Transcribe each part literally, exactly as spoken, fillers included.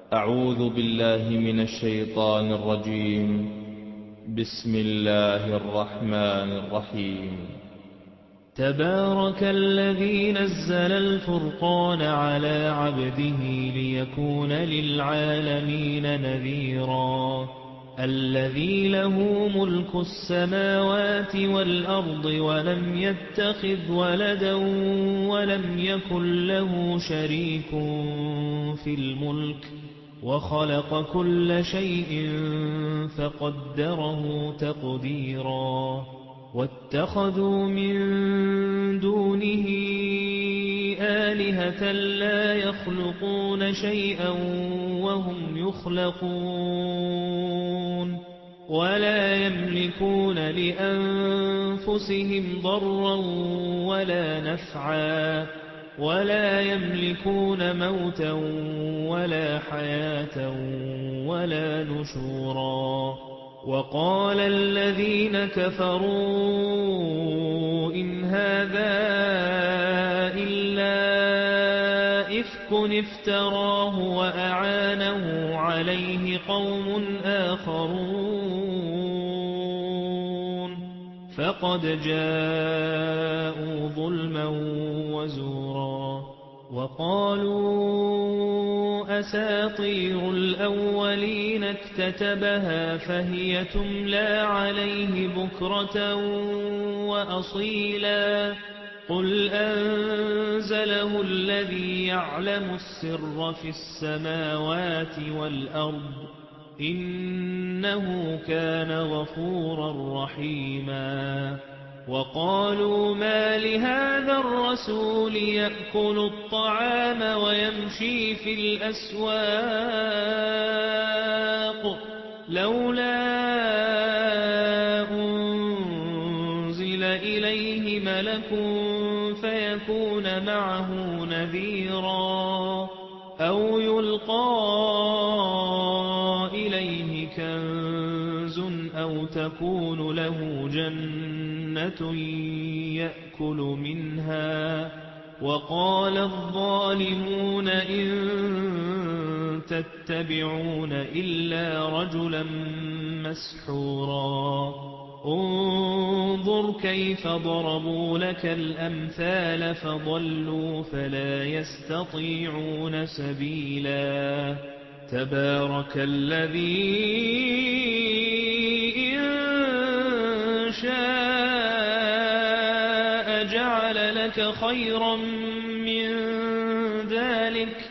أعوذ بالله من الشيطان الرجيم. بسم الله الرحمن الرحيم. تبارك الذي نزل الفرقان على عبده ليكون للعالمين نذيرا. الذي له ملك السماوات والأرض ولم يتخذ ولدا ولم يكن له شريك في الملك وخلق كل شيء فقدره تقديرا. واتخذوا من دونه آلهة لا يخلقون شيئا وهم يخلقون ولا يملكون لأنفسهم ضرا ولا نفعا ولا يملكون موتا ولا حياة ولا نشورا. وقال الذين كفروا إن هذا إلا إفك افتراه وأعانه عليه قوم آخرون فقد جاءوا ظلما وزورا. وقالوا أساطير الأولين اكتتبها فهي تملى عليه بكرة وأصيلا. قل أنزله الذي يعلم السر في السماوات والأرض إنه كان غفورا رحيما. وقالوا ما لهذا الرسول يأكل الطعام ويمشي في الأسواق لولا أنزل إليه ملك فيكون معه نذيرا أو يلقى إليه كنز أو تكون له جنة يأكل منها. وقال الظالمون إن تتبعون إلا رجلا مسحورا. انظر كيف ضربوا لك الأمثال فضلوا فلا يستطيعون سبيلا. تبارك الذي إن شاء جعل لك خيرا من ذلك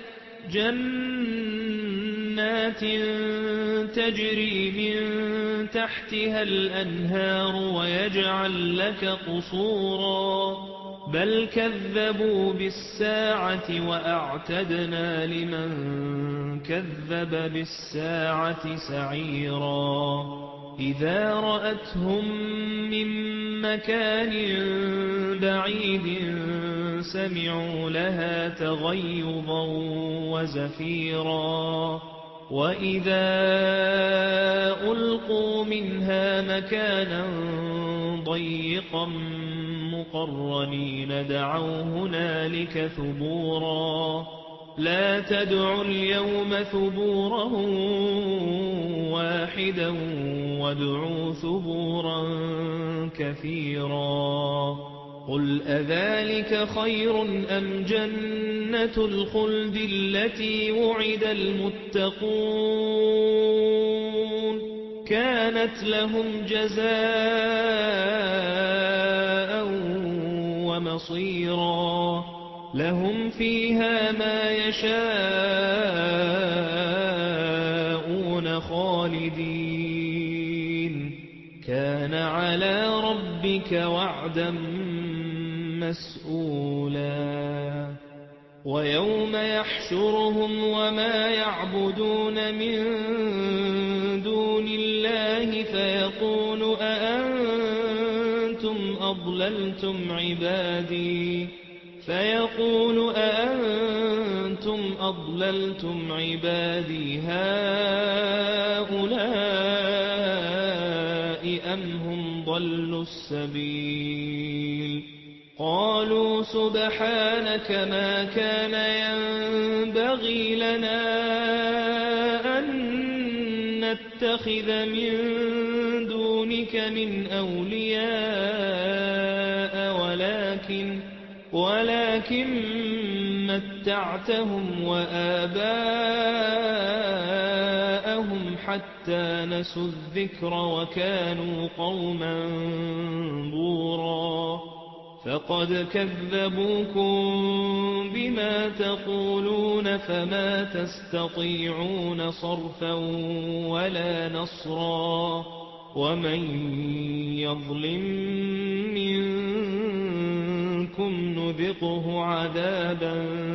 جنات تجري من تحتها الأنهار ويجعل لك قصورا بل كذبوا بالساعة وأعتدنا لمن كذب بالساعة سعيرا. إذا رأتهم من مكان بعيد سمعوا لها تغيظا وزفيرا. وإذا ألقوا منها مكانا ضيقا مقرنين دعوا هنالك ثبورا. لا تدعوا اليوم ثبورا واحدا وادعوا ثبورا كثيرا. قل أذلك خير أم جنة الخلد التي وعد المتقون كانت لهم جزاء ومصيرا. لهم فيها ما يشاءون خالدين كان على ربك وعدا مسئولا. ويوم يحشرهم وما يعبدون من دون الله فيقول أأنتم أضللتم عبادي فيقول أأنتم أضللتم عبادي هؤلاء أم هم ضلوا السبيل. قالوا سبحانك ما كان ينبغي لنا نتخذ من دونك من أولياء ولكن ولكن متعتهم وآباءهم حتى نسوا الذكر وكانوا قوما بورا فقد كذبوكم بما تقولون فما تستطيعون صرفا ولا نصرا ومن يظلم منكم نذقه عذابا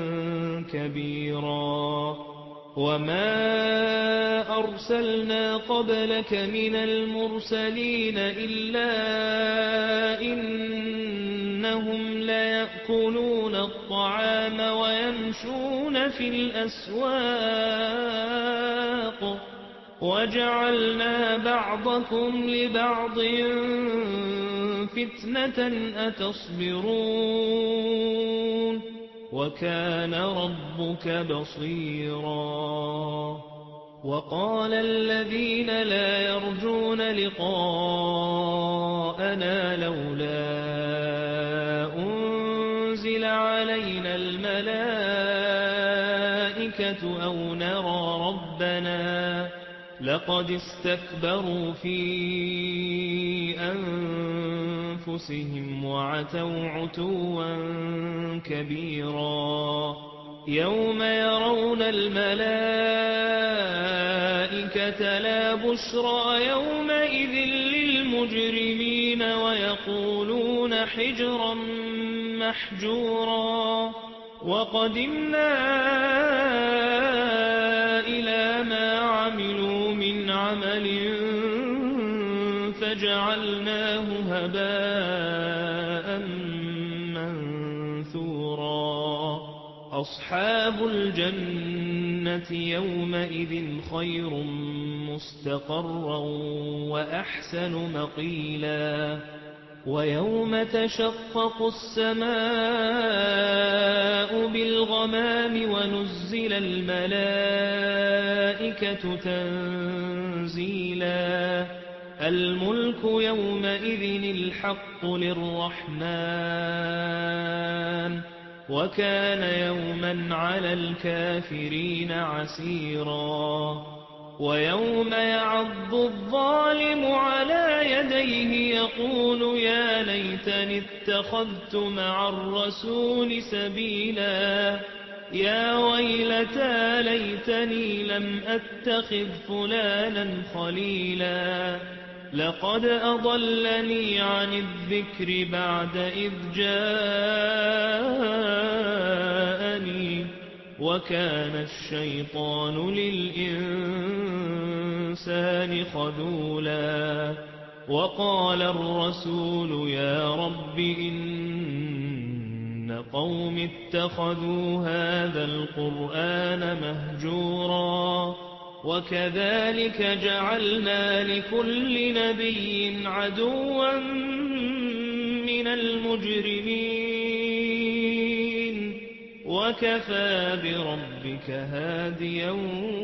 كبيرا وما أرسلنا قبلك من المرسلين إلا إنهم ليأكلون الطعام ويمشون في الأسواق وجعلنا بعضكم لبعض فتنة أتصبرون وكان ربك بصيرا وقال الذين لا يرجون لقاءنا لولا أنزل علينا الملائكة أو نرى ربنا لقد استكبروا في أنفسهم وعتوا عتوا كبيرا يوم يرون الملائكة لا بشرى يومئذ للمجرمين ويقولون حجرا محجورا وقدمنا إلى ما عملوا من عمل فجعلناه هباء منثورا أصحاب الجنة يومئذ خير مستقرا وأحسن مقيلا ويوم تشقق السماء بالغمام ونزل الملائكة تنزيلا الملك يومئذ الحق للرحمن وكان يوما على الكافرين عسيرا ويوم يعض الظالم على يديه يقول يا ليتني اتخذت مع الرسول سبيلا يا ويلتى ليتني لم أتخذ فلانا خليلا لقد أضلني عن الذكر بعد إذ جاءني وكان الشيطان للإنسان خذولا وقال الرسول يا رب إن قوم اتخذوا هذا القرآن مهجورا وكذلك جعلنا لكل نبي عدوا من المجرمين وكفى بربك هاديا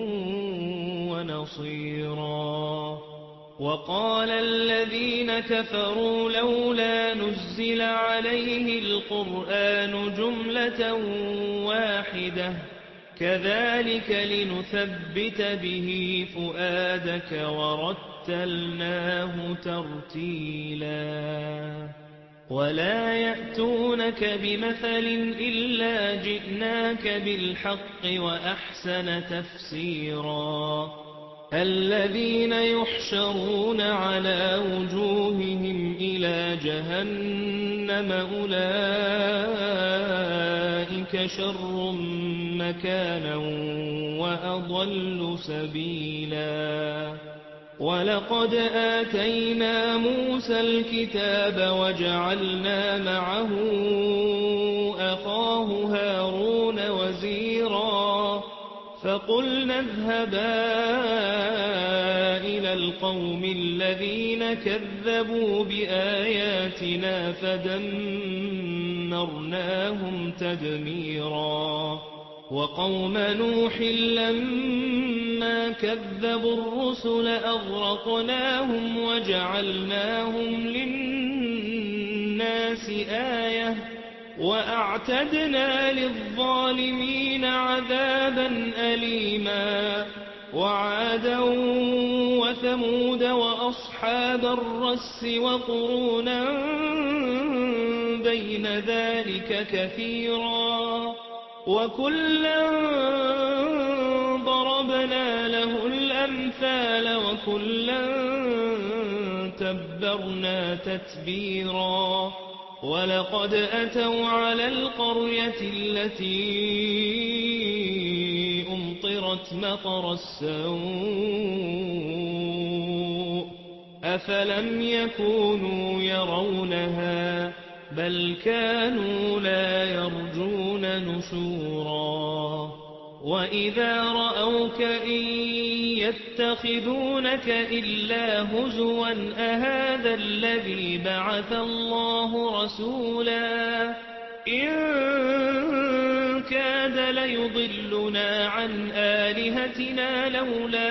ونصيرا وقال الذين كفروا لولا نزل عليه القرآن جملة واحدة كذلك لنثبت به فؤادك ورتلناه ترتيلا ولا يأتونك بمثل إلا جئناك بالحق وأحسن تفسيرا الذين يحشرون على وجوههم إلى جهنم أولئك شر مكانا وأضل سبيلا ولقد آتينا موسى الكتاب وجعلنا معه أخاه هارون وزيرا فقلنا اذهبا إلى القوم الذين كذبوا بآياتنا فدمرناهم تدميرا وقوم نوح لما كذبوا الرسل أغرقناهم وجعلناهم للناس آية وأعتدنا للظالمين عذابا أليما وعادا وثمود وأصحاب الرس وقرونا بين ذلك كثيرا وكلا ضربنا له الأمثال وكلا تبرنا تتبيرا ولقد أتوا على القرية التي أمطرت مطر السوء أفلم يكونوا يرونها بل كانوا لا يرجون نشورا وإذا رأوك إن يتخذونك إلا هزوا أهذا الذي بعث الله رسولا إن كاد ليضلنا عن آلهتنا لولا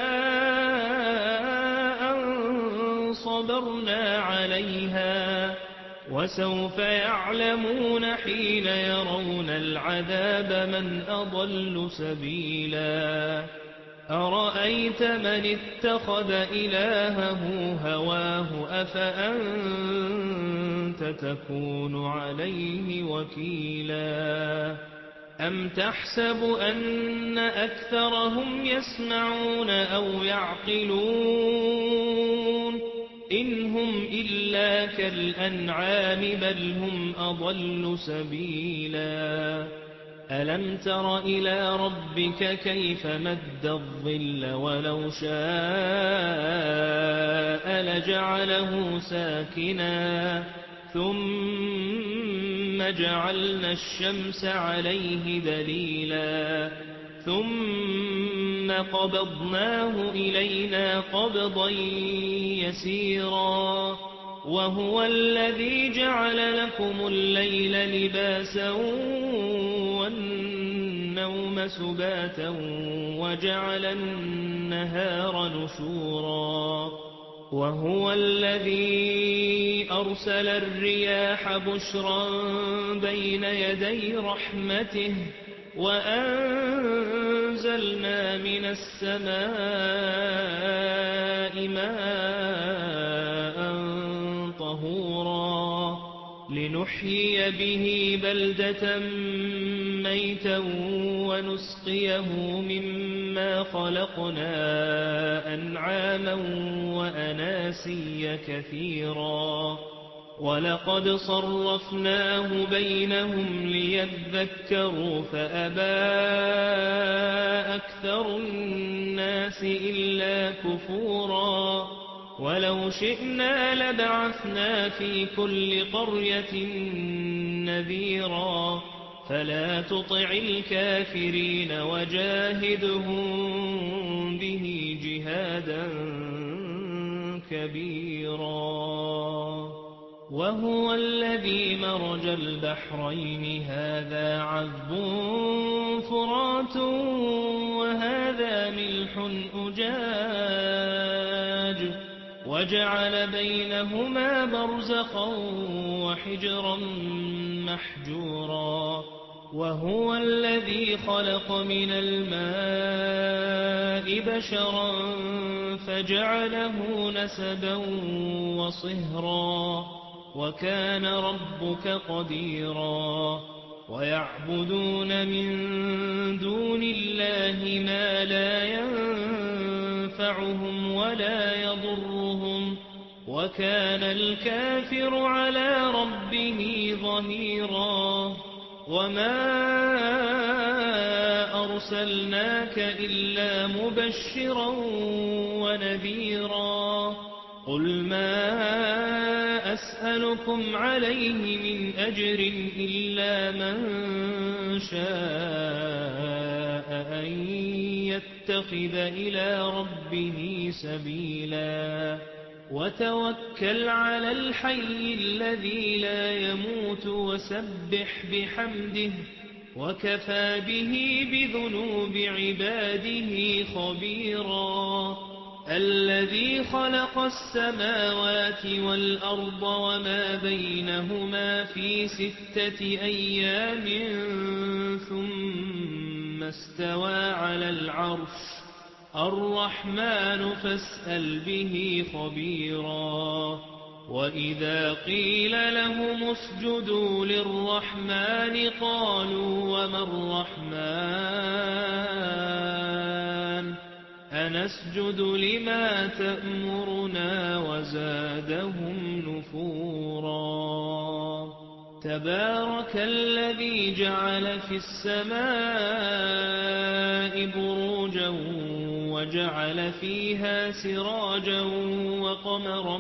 أن صبرنا عليها وسوف يعلمون حين يرون العذاب من أضل سبيلا أرأيت من اتخذ إلهه هواه أفأنت تكون عليه وكيلا أم تحسب أن أكثرهم يسمعون أو يعقلون إن هم إلا كالأنعام بل هم أضل سبيلا ألم تر إلى ربك كيف مد الظل ولو شاء لجعله ساكنا ثم جعلنا الشمس عليه دليلا ثم قبضناه إلينا قبضا يسيرا وهو الذي جعل لكم الليل لباسا والنوم سباتا وجعل النهار نشورا وهو الذي أرسل الرياح بشرا بين يدي رحمته وأنزلنا من السماء ماء طهورا لنحيي به بلدة ميتا ونسقيه مما خلقنا أنعاما وأناسيا كثيرا ولقد صرفناه بينهم ليذكروا فأبى أكثر الناس إلا كفورا ولو شئنا لبعثنا في كل قرية نذيرا فلا تطع الكافرين وجاهدهم به جهادا كبيرا وهو الذي مرج البحرين هذا عذب فرات وهذا ملح أجاج وجعل بينهما برزخا وحجرا محجورا وهو الذي خلق من الماء بشرا فجعله نسبا وصهرا وكان ربك قديرا ويعبدون من دون الله ما لا ينفعهم ولا يضرهم وكان الكافر على ربه ظهيرا وما أرسلناك إلا مبشرا ونذيرا قل ما أسألكم عليه من أجر إلا من شاء أن يتخذ إلى ربه سبيلا وتوكل على الحي الذي لا يموت وسبح بحمده وكفى به بذنوب عباده خبيرا الذي خلق السماوات والأرض وما بينهما في ستة أيام ثم استوى على العرش الرحمن فاسأل به خبيرا وإذا قيل لهم اسجدوا للرحمن قالوا وما الرحمن أنسجد لما تأمرنا وزادهم نفورا تبارك الذي جعل في السماء بروجا وجعل فيها سراجا وقمرا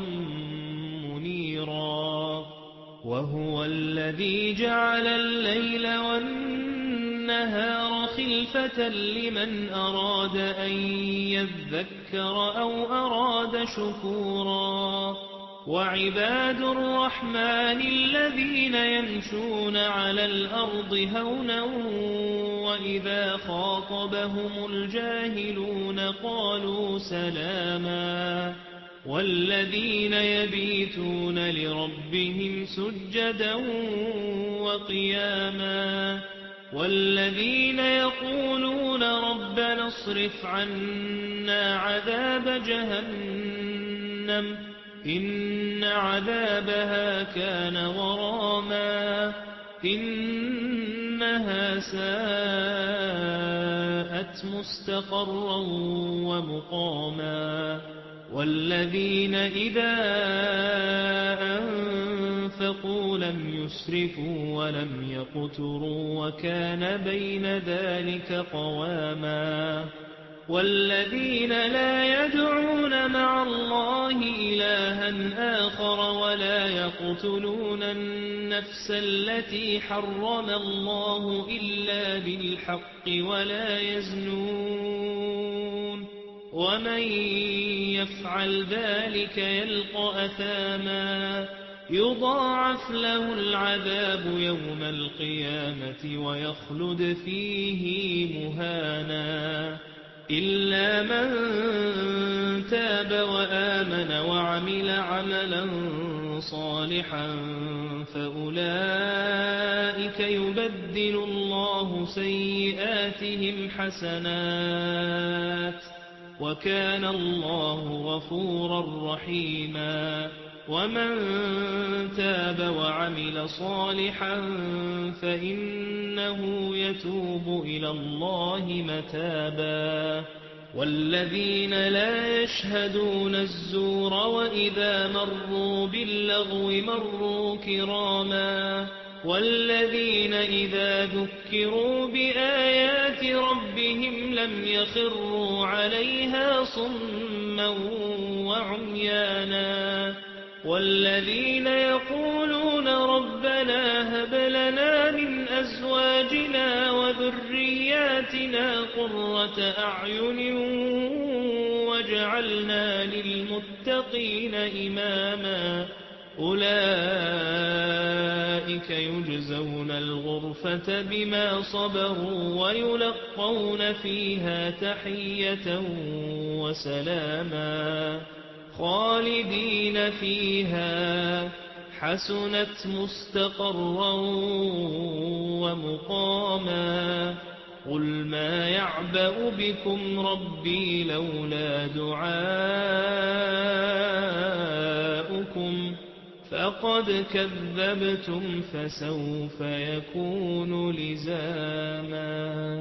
منيرا وهو الذي جعل الليل والنهار خلفة لمن أراد أن يذكر أو أراد شكورا وعباد الرحمن الذين يمشون على الأرض هونا وإذا خاطبهم الجاهلون قالوا سلاما والذين يبيتون لربهم سجدا وقياما والذين يقولون ربنا اصرف عنا عذاب جهنم إن عذابها كان غراما إنها ساءت مستقرا ومقاما والذين إذا أنفقوا لم يسرفوا ولم يقتروا وكان بين ذلك قواما والذين لا يدعون مع الله إلها آخر ولا يقتلون النفس التي حرم الله إلا بالحق ولا يزنون ومن يفعل ذلك يلقى أثاما يضاعف له العذاب يوم القيامة ويخلد فيه مهانا إلا من تاب وآمن وعمل عملا صالحا فأولئك يبدل الله سيئاتهم حسنات وكان الله غفورا رحيما ومن تاب وعمل صالحا فإنه يتوب إلى الله متابا والذين لا يشهدون الزور وإذا مروا باللغو مروا كراما والذين إذا ذكروا بآيات ربهم لم يخروا عليها صما وعميانا والذين يقولون ربنا هب لنا من أزواجنا وذرياتنا قرة أعين واجعلنا للمتقين إماما أولئك يجزون الغرفة بما صبروا ويلقون فيها تحية وسلاما خالدين فيها حسنت مستقرا ومقاما قل ما يعبأ بكم ربي لولا دعاؤكم فقد كذبتم فسوف يكون لزاما